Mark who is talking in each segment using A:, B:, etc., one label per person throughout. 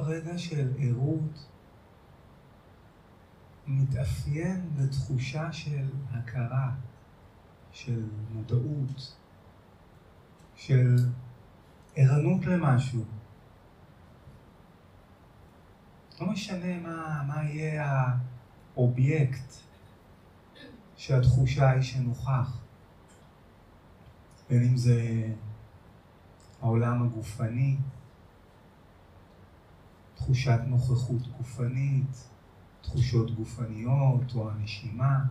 A: רגע של עירות מתאפיין בתחושה של הכרה, של מודעות, של ערנות למשהו. לא משנה מה יהיה האובייקט שהתחושה היא שנוכח. בין אם זה העולם הגופני, תחושת נוכחות גופנית, תחושות גופניות או הנשימה,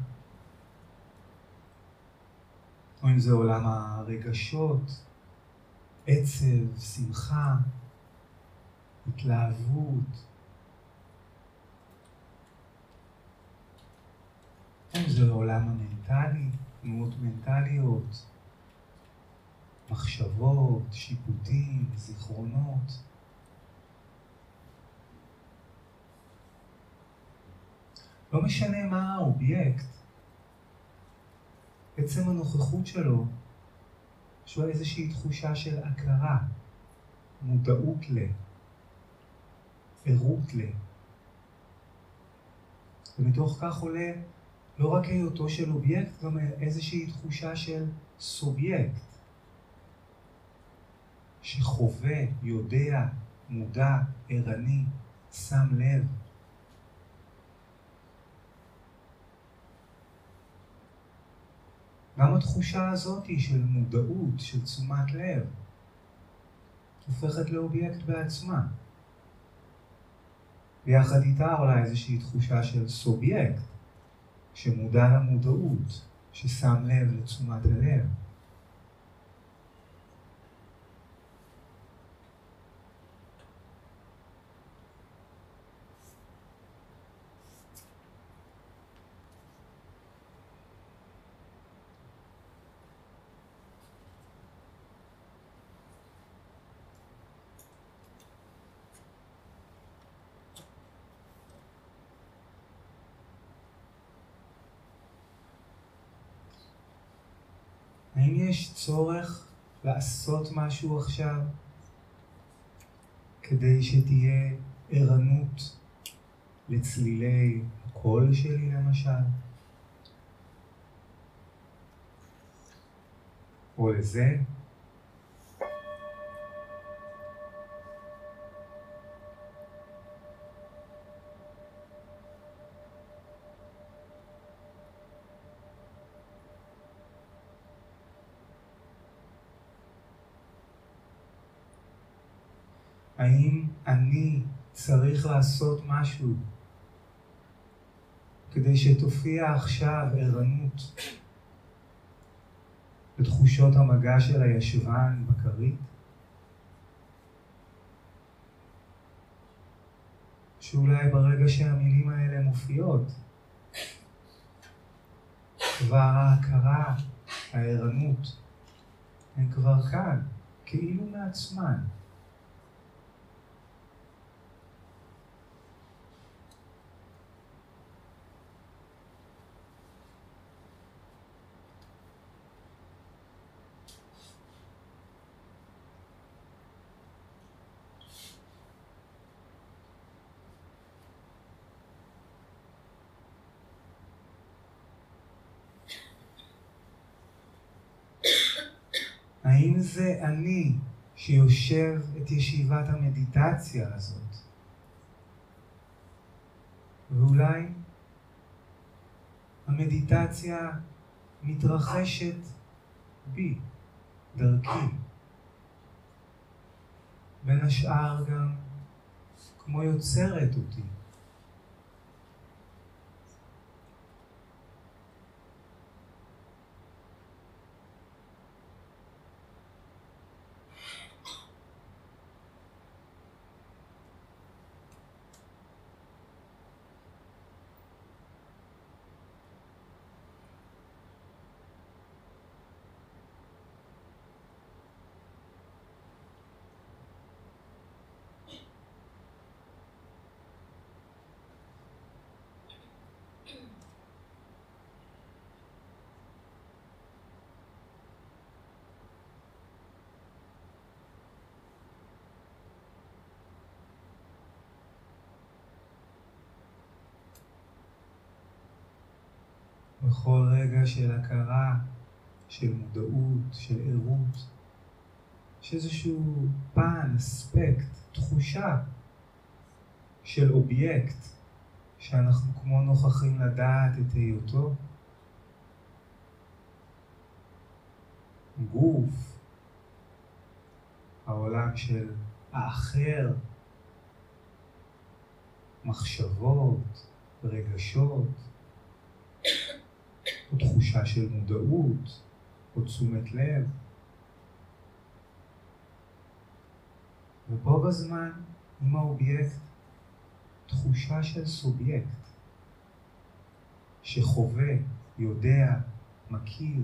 A: או אם זה עולם הרגשות, עצב, שמחה, התלהבות, או אם זה עולם המנטלי, תנועות מנטליות, מחשבות, שיפוטים, זיכרונות. לא משנה מה האובייקט, עצם הנוכחות שלו, יש לו איזושהי תחושה של הכרה, מודעות ערות ומתוך כך עולה לא רק היותו של אובייקט, גם איזושהי תחושה של סובייקט, שחווה, יודע, מודע, ערני, שם לב. גם התחושה הזאת של מודעות, של תשומת לב, הופכת לאובייקט בעצמה. ביחד איתה עולה איזושהי תחושה של סובייקט, שמודע למודעות, ששם לב לתשומת הלב. האם יש צורך לעשות משהו עכשיו כדי שתהיה ערנות לצלילי הקול שלי למשל? או לזה? האם אני צריך לעשות משהו כדי שתופיע עכשיו ערנות לתחושות המגע של הישבן בכרית? שאולי ברגע שהמילים האלה מופיעות, כבר ההכרה, הערנות, הן כבר כאן, כאילו מעצמן. האם זה אני שיושב את ישיבת המדיטציה הזאת? ואולי המדיטציה מתרחשת בי, דרכי. בין השאר גם כמו יוצרת אותי. בכל רגע של הכרה, של מודעות, של ערות, יש איזשהו פן, אספקט, תחושה של אובייקט שאנחנו כמו נוכחים לדעת את היותו. גוף, העולם של האחר, מחשבות, רגשות, או תחושה של מודעות, או תשומת לב. ובו בזמן, עם האובייקט, תחושה של סובייקט, שחווה, יודע, מכיר.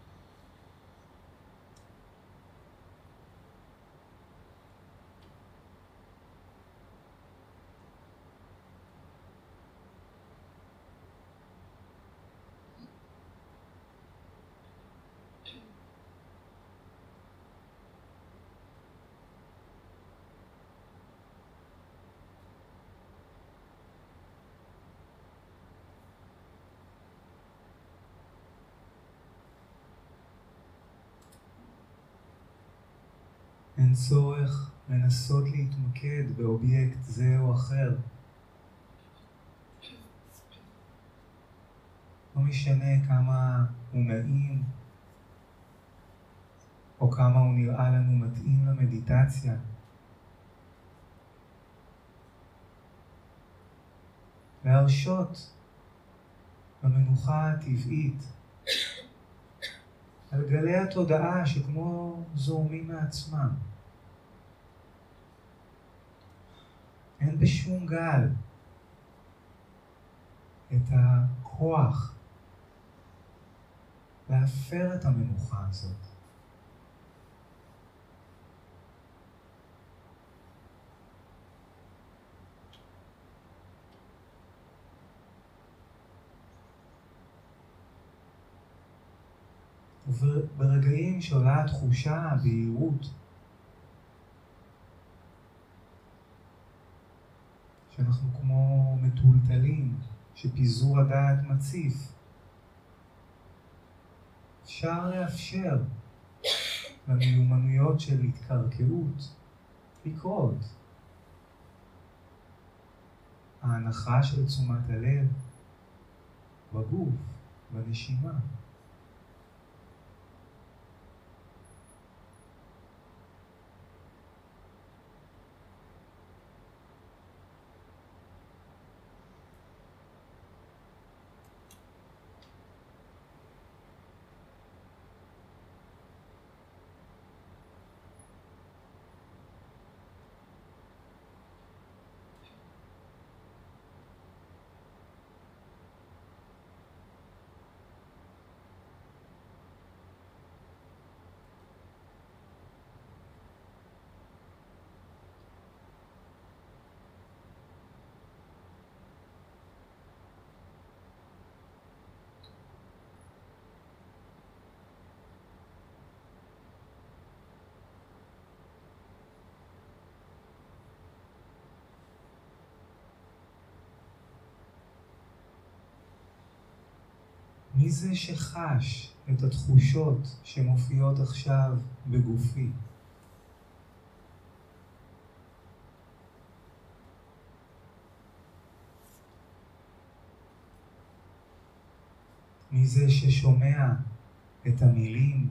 A: אין צורך לנסות להתמקד באובייקט זה או אחר. לא משנה כמה הוא נעים, או כמה הוא נראה לנו מתאים למדיטציה. להרשות במנוחה הטבעית על גלי התודעה שכמו זורמים מעצמם. אין בשום גל את הכוח להפר את המנוחה הזאת. וברגעים שעולה התחושה, הבהירות, שאנחנו כמו מטולטלים, שפיזור הדעת מציף, אפשר לאפשר למיומנויות של התקרקעות לקרות. ההנחה של תשומת הלב בגוף, בנשימה. מי זה שחש את התחושות שמופיעות עכשיו בגופי? מי זה ששומע את המילים?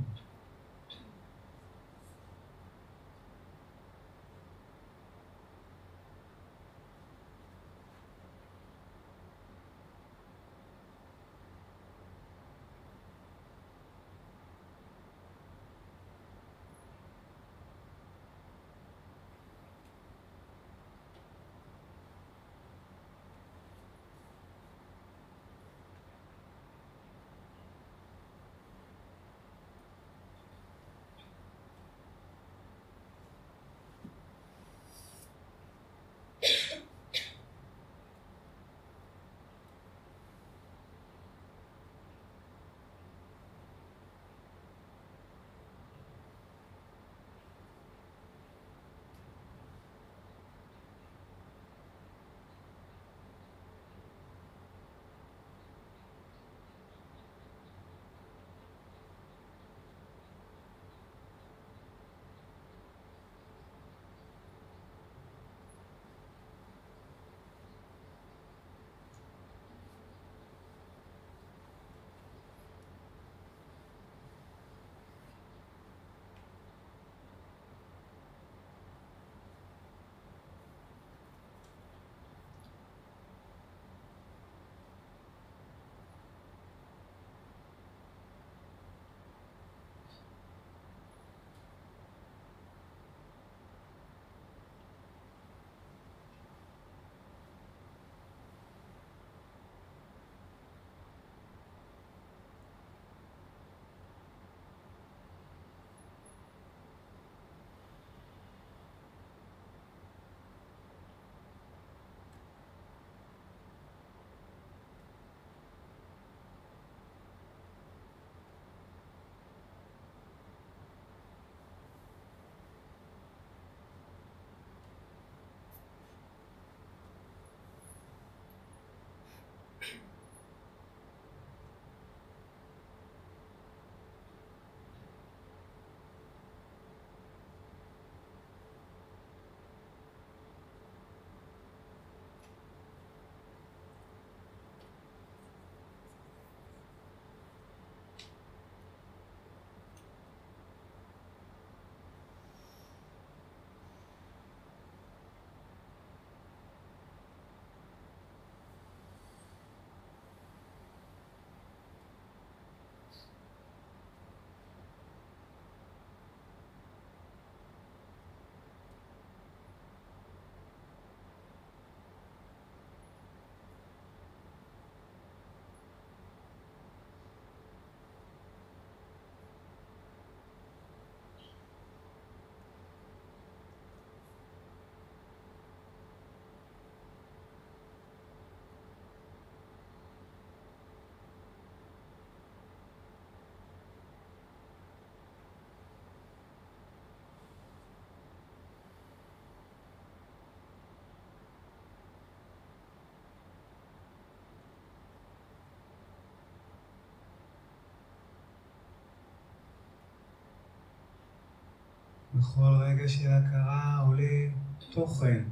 A: בכל רגע של הכרה עולה תוכן,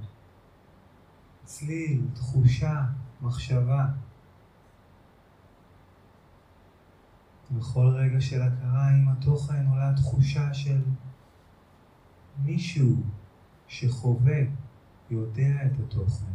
A: צליל, תחושה, מחשבה. בכל רגע של הכרה עם התוכן עולה תחושה של מישהו שחווה, יודע את התוכן.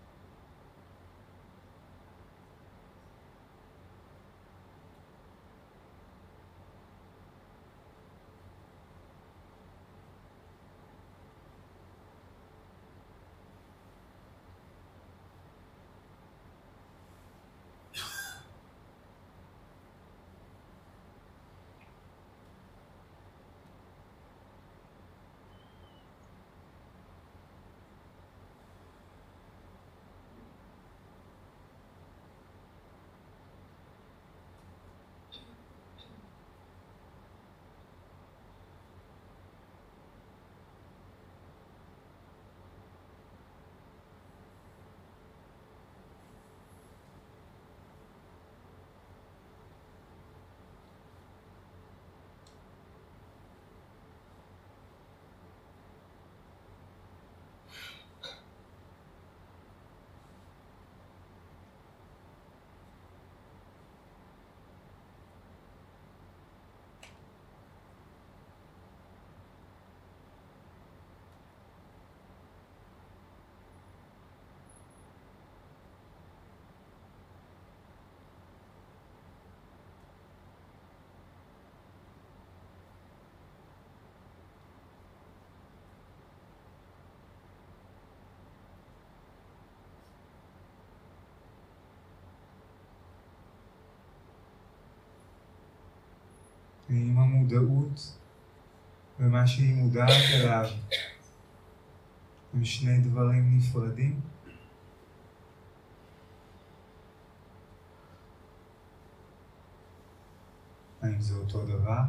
A: ועם המודעות ומה שהיא מודעת אליו הם שני דברים נפרדים. האם זה אותו דבר?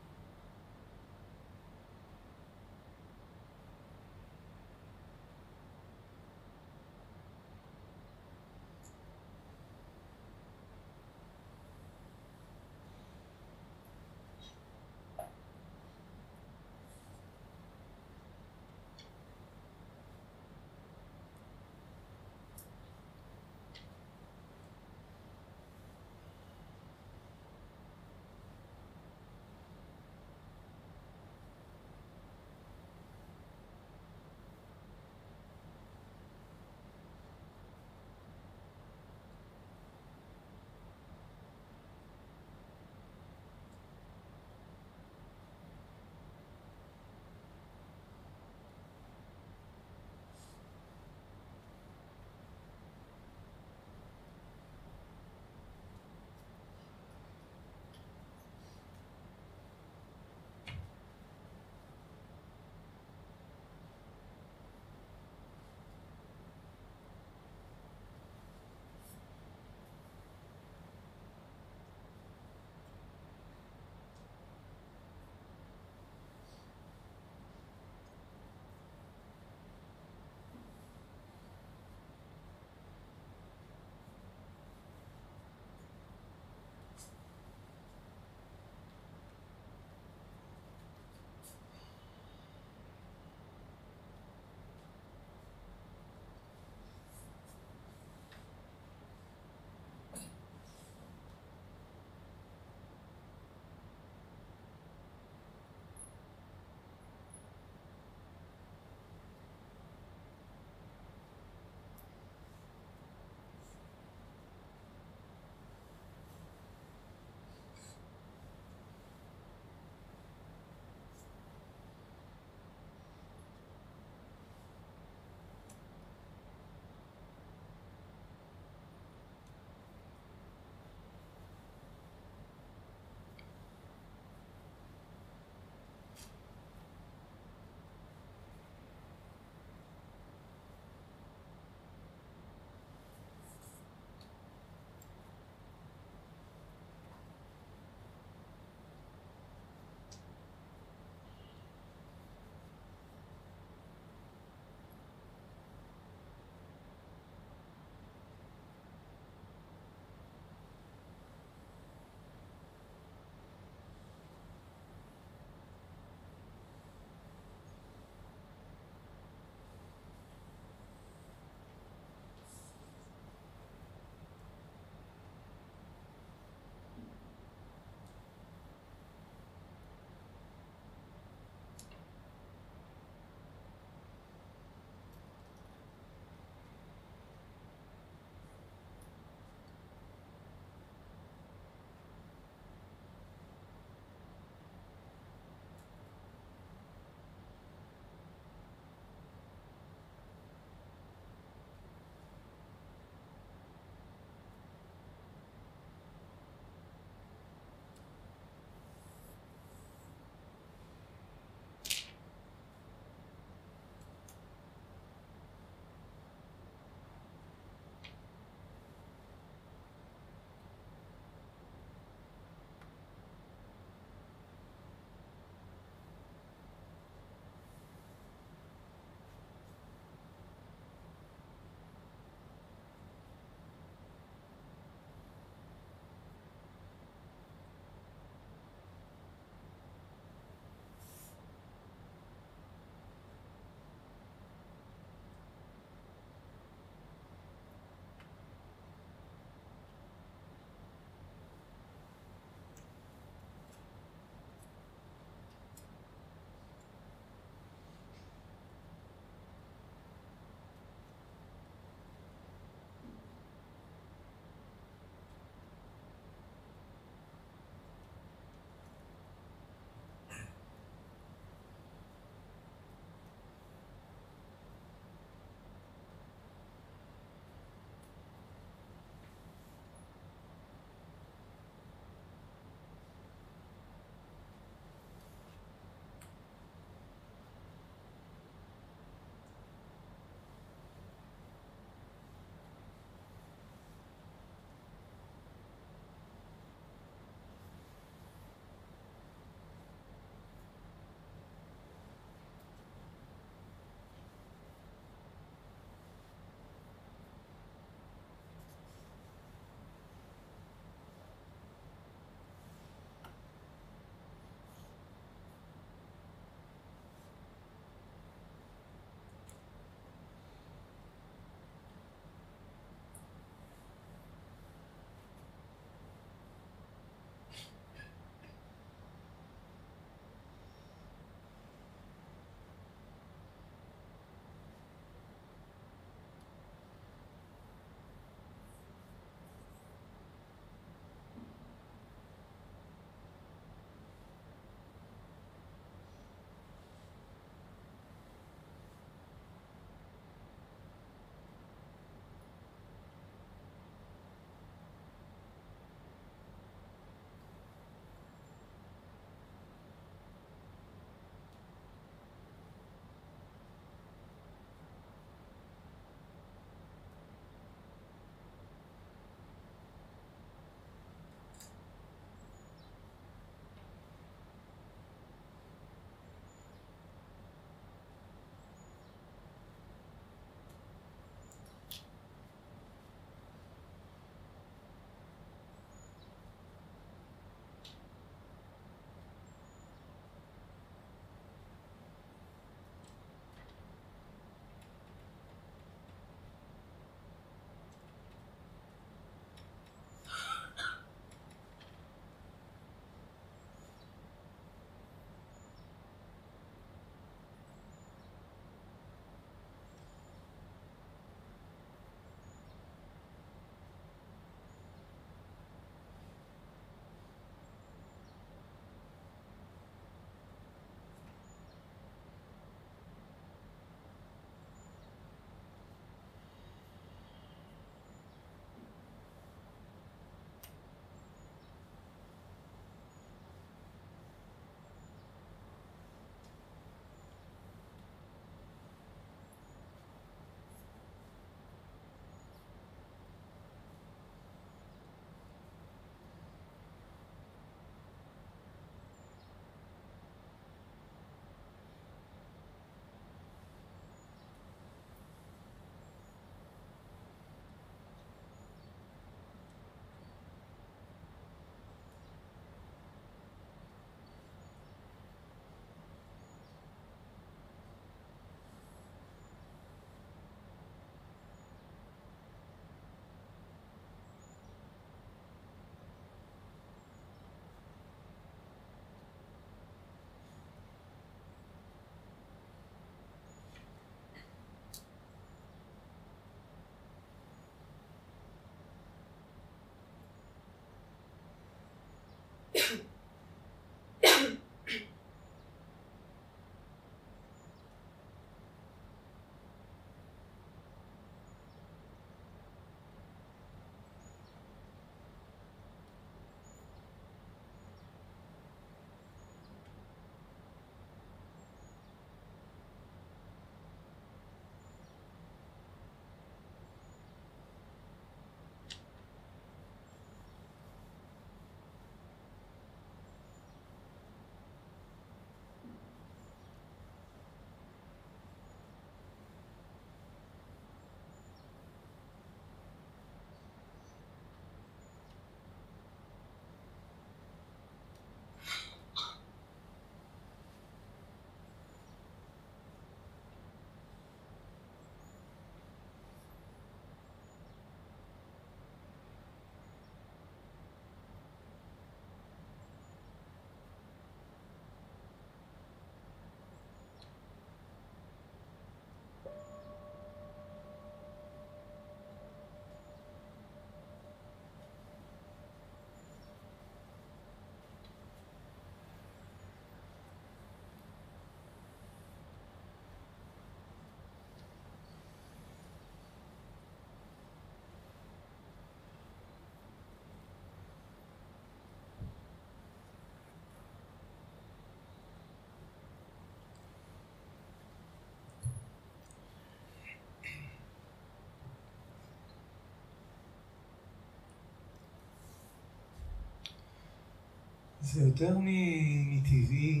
A: זה יותר מטבעי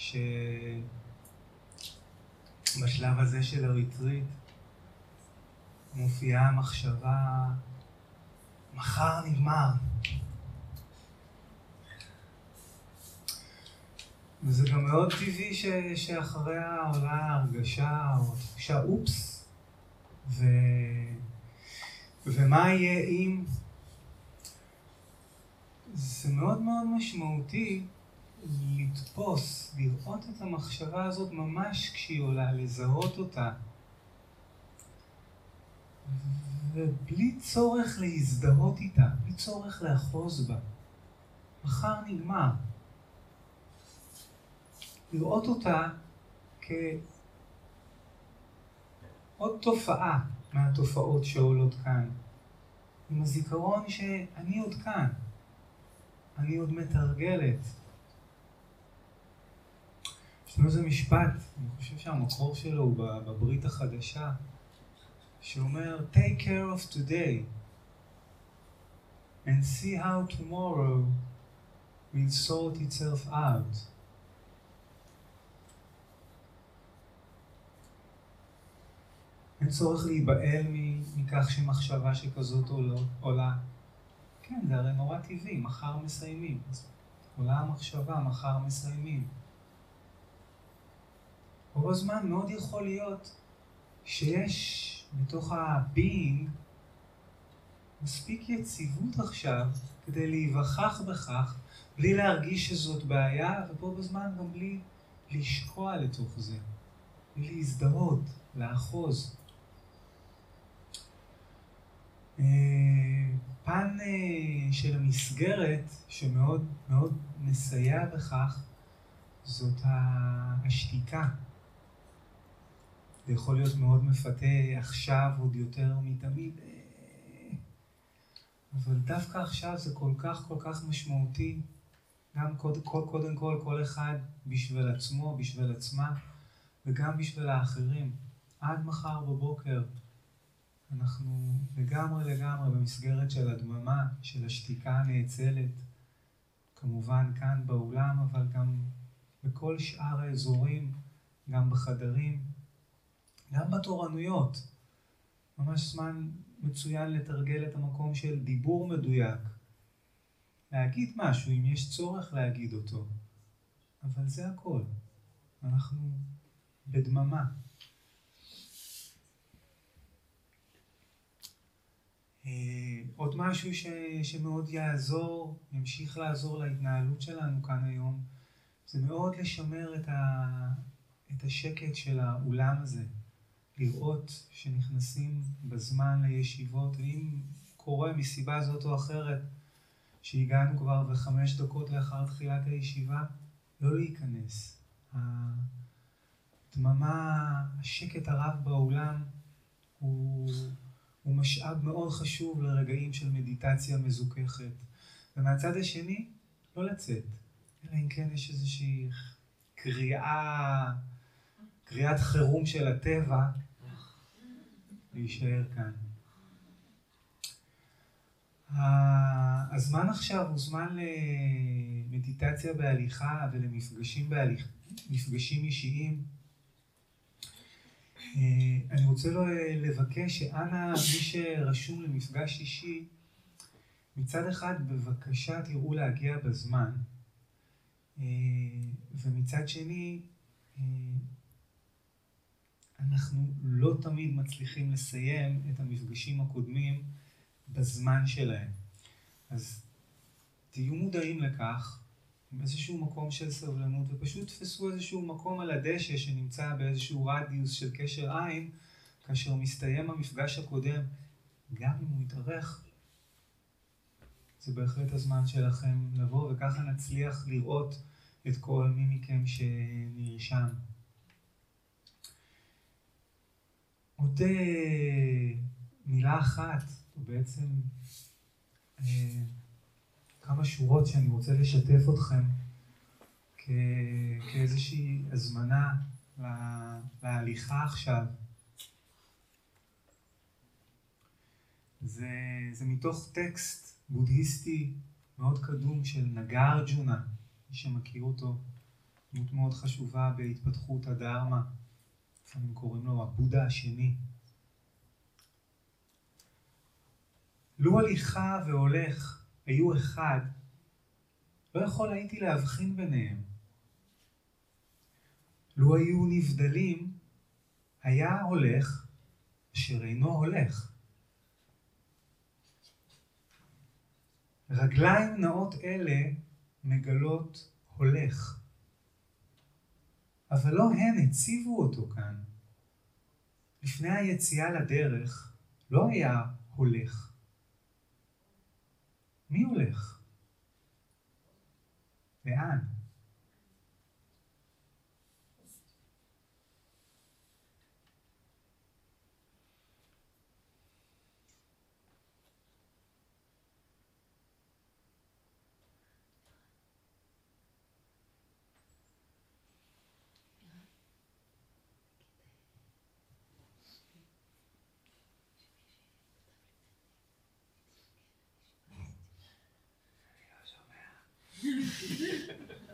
A: שבשלב הזה של הריטריט מופיעה המחשבה, מחר נגמר. וזה גם מאוד טבעי שאחריה עולה הרגשה או תחושה אופס, ומה יהיה אם... זה מאוד מאוד משמעותי לתפוס, לראות את המחשבה הזאת ממש כשהיא עולה, לזהות אותה. ובלי צורך להזדהות איתה, בלי צורך לאחוז בה. מחר נגמר. לראות אותה כעוד תופעה מהתופעות שעולות כאן. עם הזיכרון שאני עוד כאן. אני עוד מתרגלת. יש לנו איזה משפט, אני חושב שהמקור שלו הוא בברית החדשה, שאומר, take care of today and see how tomorrow will sort itself out. אין צורך להיבהל מכך שמחשבה שכזאת עולה. כן, זה הרי נורא טבעי, מחר מסיימים. עולה המחשבה, מחר מסיימים. רוב הזמן מאוד יכול להיות שיש בתוך ה-being מספיק יציבות עכשיו כדי להיווכח בכך, בלי להרגיש שזאת בעיה, ובו בזמן גם בלי לשקוע לתוך זה. בלי להזדהות, לאחוז. פן של המסגרת שמאוד מאוד מסייע בכך זאת השתיקה. זה יכול להיות מאוד מפתה עכשיו עוד יותר מתמיד, אבל דווקא עכשיו זה כל כך משמעותי, גם קודם כל אחד בשביל עצמו, בשביל עצמה, וגם בשביל האחרים. עד מחר בבוקר אנחנו לגמרי במסגרת של הדממה, של השתיקה הנאצלת, כמובן כאן באולם, אבל גם בכל שאר האזורים, גם בחדרים, גם בתורנויות. ממש זמן מצוין לתרגל את המקום של דיבור מדויק. להגיד משהו אם יש צורך להגיד אותו. אבל זה הכל. אנחנו בדממה. עוד משהו שמאוד ימשיך לעזור להתנהלות שלנו כאן היום, זה מאוד לשמר את השקט של האולם הזה. לראות שנכנסים בזמן לישיבות, ואם קורה מסיבה זאת או אחרת, שהגענו כבר 5 דקות לאחר תחילת הישיבה, לא להיכנס. הדממה, השקט הרב באולם הוא משאב מאוד חשוב לרגעים של מדיטציה מזוככת. ומהצד השני, לא לצאת. אלא אם כן יש איזושהי קריאת חירום של הטבע, להישאר כאן. הזמן עכשיו הוא זמן למדיטציה בהליכה ולמפגשים מפגשים אישיים. אני רוצה לבקש שאנה, מי שרשום למפגש אישי, מצד אחד בבקשה תראו להגיע בזמן, ומצד שני, אנחנו לא תמיד מצליחים לסיים את המפגשים הקודמים בזמן שלהם. אז תהיו מודעים לכך, עם איזשהו מקום של סבלנות, ופשוט תפסו איזשהו מקום על הדשא שנמצא באיזשהו רדיוס של קשר עין, כאשר מסתיים המפגש הקודם, גם אם הוא יתארך, זה בהחלט הזמן שלכם לבוא, וככה נצליח לראות את כל מי מכם שנרשם. עוד מילה אחת, או בעצם כמה שורות שאני רוצה לשתף אתכם כאיזושהי הזמנה להליכה עכשיו. זה מתוך טקסט בודהיסטי מאוד קדום של נגארג'ונה, מי שמכיר אותו, דמות מאוד חשובה בהתפתחות הדרמה, לפעמים קוראים לו הבודה השני. לו הליכה והולך היו אחד, לא יכול הייתי להבחין ביניהם. לו היו נבדלים, היה הולך אשר אינו הולך. רגליים נאות אלה מגלות הולך. אבל לא הן הציבו אותו כאן. לפני היציאה לדרך לא היה הולך. מי הולך? לאן? אני לא שומע.